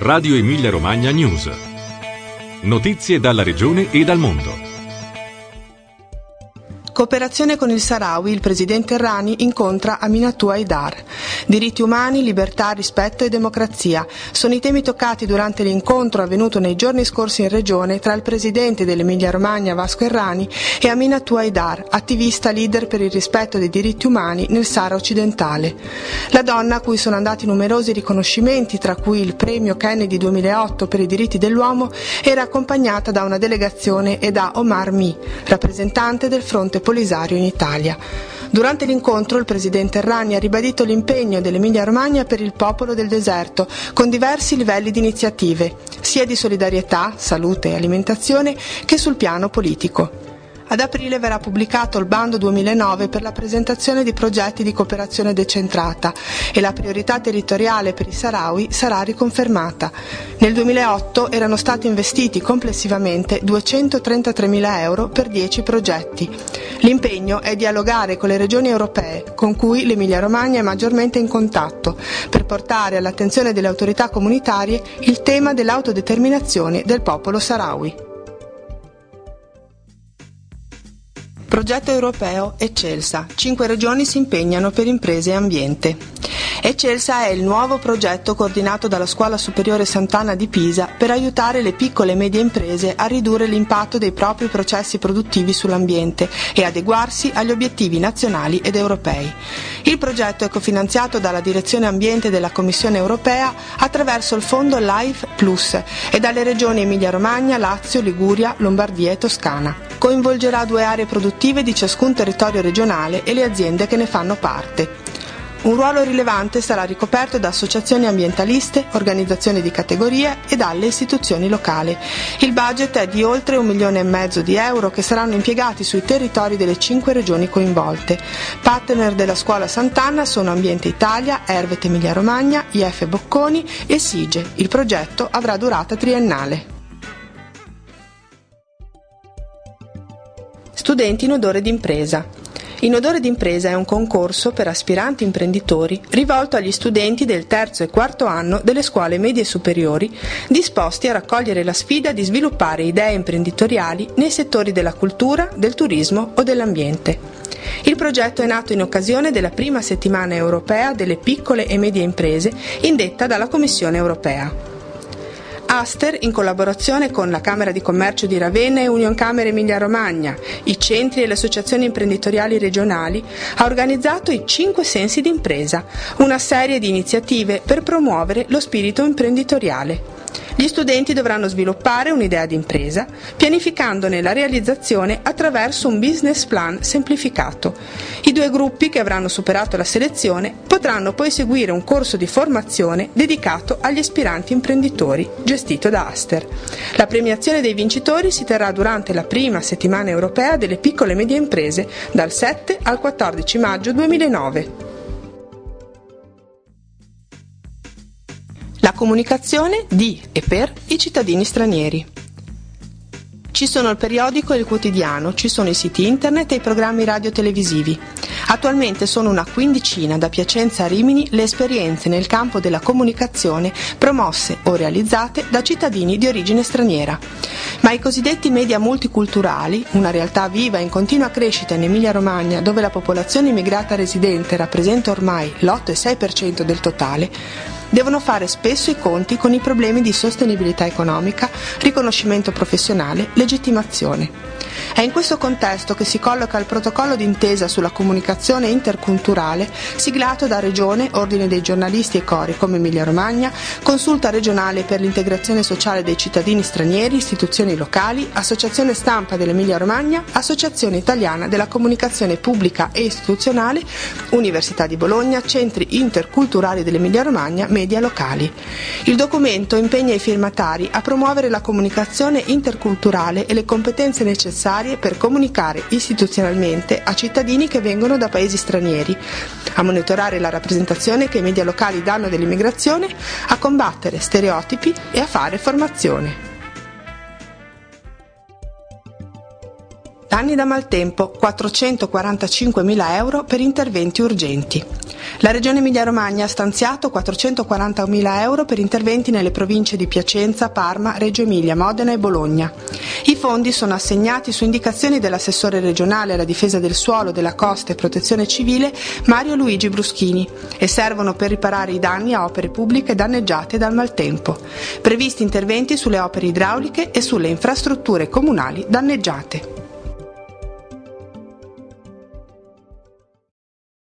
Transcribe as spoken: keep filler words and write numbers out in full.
Radio Emilia Romagna News. Notizie dalla regione e dal mondo. Cooperazione con il Sahrawi, il presidente Errani incontra Aminatou Haidar. Diritti umani, libertà, rispetto e democrazia sono i temi toccati durante l'incontro avvenuto nei giorni scorsi in regione tra il presidente dell'Emilia Romagna Vasco Errani e Aminatou Haidar, attivista leader per il rispetto dei diritti umani nel Sahara occidentale. La donna, a cui sono andati numerosi riconoscimenti, tra cui il premio Kennedy duemilaotto per i diritti dell'uomo, era accompagnata da una delegazione e da Omar Mi, rappresentante del fronte Polisario in Italia. Durante l'incontro il presidente Errani ha ribadito l'impegno dell'Emilia Romagna per il popolo del deserto, con diversi livelli di iniziative, sia di solidarietà, salute e alimentazione, che sul piano politico. Ad aprile verrà pubblicato il bando duemilanove per la presentazione di progetti di cooperazione decentrata e la priorità territoriale per i Sahrawi sarà riconfermata. Nel duemilaotto erano stati investiti complessivamente duecentotrentatremila euro per dieci progetti. L'impegno è dialogare con le regioni europee, con cui l'Emilia Romagna è maggiormente in contatto, per portare all'attenzione delle autorità comunitarie il tema dell'autodeterminazione del popolo Sahrawi. Progetto europeo Eccelsa. Cinque regioni si impegnano per imprese e ambiente. Eccelsa è il nuovo progetto coordinato dalla Scuola Superiore Sant'Anna di Pisa per aiutare le piccole e medie imprese a ridurre l'impatto dei propri processi produttivi sull'ambiente e adeguarsi agli obiettivi nazionali ed europei. Il progetto è cofinanziato dalla Direzione Ambiente della Commissione Europea attraverso il fondo Life Plus e dalle regioni Emilia-Romagna, Lazio, Liguria, Lombardia e Toscana. Coinvolgerà due aree produttive di ciascun territorio regionale e le aziende che ne fanno parte. Un ruolo rilevante sarà ricoperto da associazioni ambientaliste, organizzazioni di categoria e dalle istituzioni locali. Il budget è di oltre un milione e mezzo di euro che saranno impiegati sui territori delle cinque regioni coinvolte. Partner della Scuola Sant'Anna sono Ambiente Italia, Ervet Emilia Romagna, I F Bocconi e SIGE. Il progetto avrà durata triennale. Studenti in odore d'impresa. In odore d'impresa è un concorso per aspiranti imprenditori rivolto agli studenti del terzo e quarto anno delle scuole medie superiori disposti a raccogliere la sfida di sviluppare idee imprenditoriali nei settori della cultura, del turismo o dell'ambiente. Il progetto è nato in occasione della prima settimana europea delle piccole e medie imprese indetta dalla Commissione europea. Aster, in collaborazione con la Camera di Commercio di Ravenna e Union Camere Emilia Romagna, i centri e le associazioni imprenditoriali regionali, ha organizzato i Cinque Sensi d'Impresa, una serie di iniziative per promuovere lo spirito imprenditoriale. Gli studenti dovranno sviluppare un'idea di impresa, pianificandone la realizzazione attraverso un business plan semplificato. I due gruppi che avranno superato la selezione potranno poi seguire un corso di formazione dedicato agli aspiranti imprenditori, gestito da Aster. La premiazione dei vincitori si terrà durante la prima settimana europea delle piccole e medie imprese, dal sette al quattordici maggio duemilanove. La comunicazione di e per i cittadini stranieri. Ci sono il periodico e il quotidiano, ci sono i siti internet e i programmi radio-televisivi. Attualmente sono una quindicina da Piacenza a Rimini le esperienze nel campo della comunicazione promosse o realizzate da cittadini di origine straniera. Ma i cosiddetti media multiculturali, una realtà viva e in continua crescita in Emilia-Romagna dove la popolazione immigrata residente rappresenta ormai l'otto virgola sei per cento del totale, devono fare spesso i conti con i problemi di sostenibilità economica, riconoscimento professionale, legittimazione. È in questo contesto che si colloca il protocollo d'intesa sulla comunicazione interculturale siglato da Regione, Ordine dei giornalisti e cori come Emilia Romagna, Consulta regionale per l'integrazione sociale dei cittadini stranieri, istituzioni locali, Associazione Stampa dell'Emilia Romagna, Associazione Italiana della Comunicazione Pubblica e Istituzionale, Università di Bologna, Centri Interculturali dell'Emilia Romagna, media locali. Il documento impegna i firmatari a promuovere la comunicazione interculturale e le competenze necessarie per comunicare istituzionalmente a cittadini che vengono da paesi stranieri, a monitorare la rappresentazione che i media locali danno dell'immigrazione, a combattere stereotipi e a fare formazione. Danni da maltempo, quattrocentoquarantacinquemila euro per interventi urgenti. La Regione Emilia-Romagna ha stanziato quattrocentoquarantamila euro per interventi nelle province di Piacenza, Parma, Reggio Emilia, Modena e Bologna. I fondi sono assegnati su indicazioni dell'assessore regionale alla difesa del suolo, della costa e protezione civile Mario Luigi Bruschini e servono per riparare i danni a opere pubbliche danneggiate dal maltempo. Previsti interventi sulle opere idrauliche e sulle infrastrutture comunali danneggiate.